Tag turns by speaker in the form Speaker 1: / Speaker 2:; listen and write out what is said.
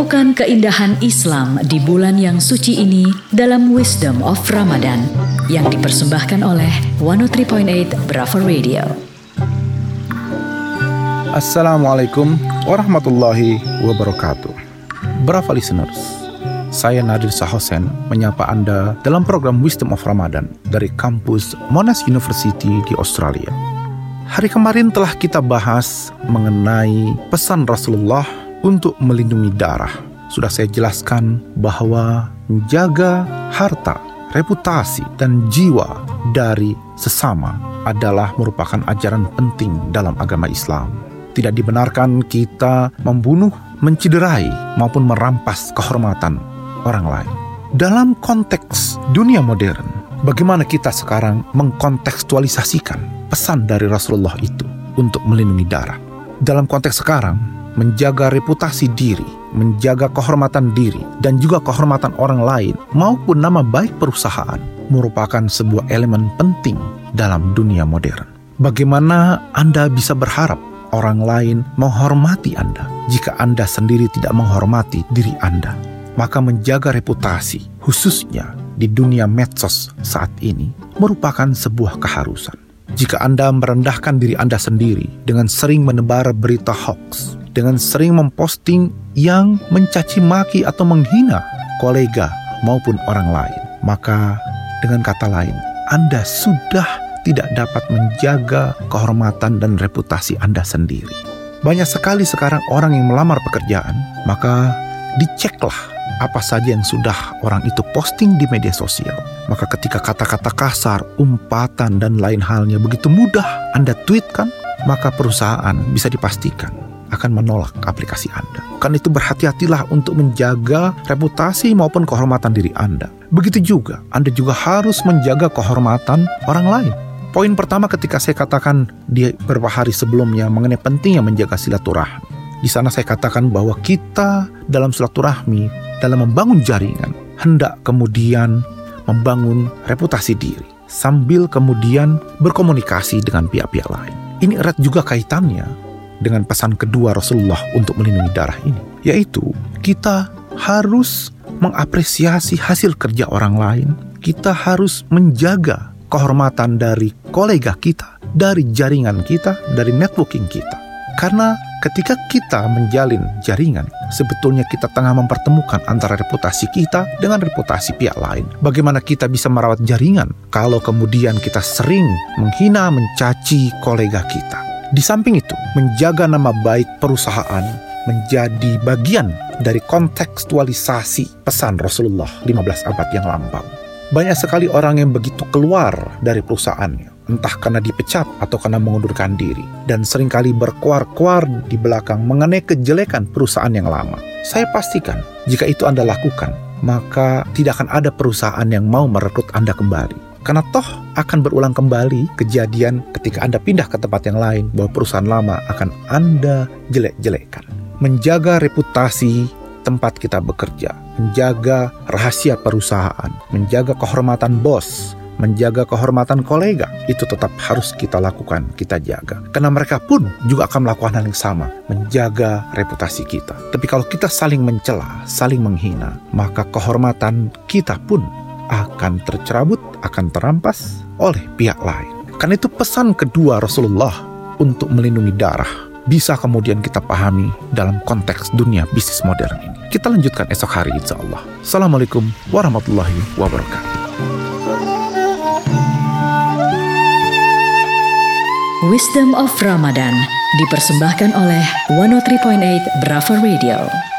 Speaker 1: Temukan keindahan Islam di bulan yang suci ini dalam Wisdom of Ramadan yang dipersembahkan oleh 103.8 Bravo Radio.
Speaker 2: Assalamualaikum warahmatullahi wabarakatuh. Bravo listeners, saya Nadir Sahosen menyapa Anda dalam program Wisdom of Ramadan dari kampus Monash University di Australia. Hari kemarin telah kita bahas mengenai pesan Rasulullah untuk melindungi darah. Sudah saya jelaskan bahwa menjaga harta, reputasi, dan jiwa dari sesama adalah merupakan ajaran penting dalam agama Islam. Tidak dibenarkan kita membunuh, mencederai, maupun merampas kehormatan orang lain. Dalam konteks dunia modern, bagaimana kita sekarang mengkontekstualisasikan pesan dari Rasulullah itu untuk melindungi darah? Dalam konteks sekarang, menjaga reputasi diri, menjaga kehormatan diri, dan juga kehormatan orang lain maupun nama baik perusahaan merupakan sebuah elemen penting dalam dunia modern. Bagaimana Anda bisa berharap orang lain menghormati Anda jika Anda sendiri tidak menghormati diri Anda? Maka menjaga reputasi, khususnya di dunia medsos saat ini, merupakan sebuah keharusan. Jika Anda merendahkan diri Anda sendiri dengan sering menebar berita hoax, dengan sering memposting yang mencaci maki atau menghina kolega maupun orang lain, maka dengan kata lain, Anda sudah tidak dapat menjaga kehormatan dan reputasi Anda sendiri. Banyak sekali sekarang orang yang melamar pekerjaan, maka diceklah apa saja yang sudah orang itu posting di media sosial. Maka ketika kata-kata kasar, umpatan, dan lain halnya begitu mudah Anda tweetkan, maka perusahaan bisa dipastikan akan menolak aplikasi Anda. Karena itu berhati-hatilah untuk menjaga reputasi maupun kehormatan diri Anda. Begitu juga, Anda juga harus menjaga kehormatan orang lain. Poin pertama ketika saya katakan di beberapa hari sebelumnya mengenai pentingnya menjaga silaturahmi. Di sana saya katakan bahwa kita dalam silaturahmi, dalam membangun jaringan, hendak kemudian membangun reputasi diri, sambil kemudian berkomunikasi dengan pihak-pihak lain. Ini erat juga kaitannya dengan pesan kedua Rasulullah untuk melindungi darah ini, yaitu kita harus mengapresiasi hasil kerja orang lain. Kita harus menjaga kehormatan dari kolega kita, dari jaringan kita, dari networking kita. Karena ketika kita menjalin jaringan, sebetulnya kita tengah mempertemukan antara reputasi kita dengan reputasi pihak lain. Bagaimana kita bisa merawat jaringan kalau kemudian kita sering menghina, mencaci kolega kita? Di samping itu, menjaga nama baik perusahaan menjadi bagian dari kontekstualisasi pesan Rasulullah 15 abad yang lampau. Banyak sekali orang yang begitu keluar dari perusahaannya, entah karena dipecat atau karena mengundurkan diri, dan seringkali berkuar-kuar di belakang mengenai kejelekan perusahaan yang lama. Saya pastikan, jika itu Anda lakukan, maka tidak akan ada perusahaan yang mau merekrut Anda kembali. Karena toh akan berulang kembali kejadian ketika Anda pindah ke tempat yang lain, bahwa perusahaan lama akan Anda jelek-jelekkan. Menjaga reputasi tempat kita bekerja, menjaga rahasia perusahaan, menjaga kehormatan bos, menjaga kehormatan kolega, itu tetap harus kita lakukan, kita jaga. Karena mereka pun juga akan melakukan hal yang sama, menjaga reputasi kita. Tapi kalau kita saling mencela, saling menghina, maka kehormatan kita pun akan tercerabut, akan terampas oleh pihak lain. Karena itu pesan kedua Rasulullah untuk melindungi darah bisa kemudian kita pahami dalam konteks dunia bisnis modern ini. Kita lanjutkan esok hari insya Allah. Assalamualaikum warahmatullahi wabarakatuh.
Speaker 1: Wisdom of Ramadan dipersembahkan oleh 103.8 Bravo Radio.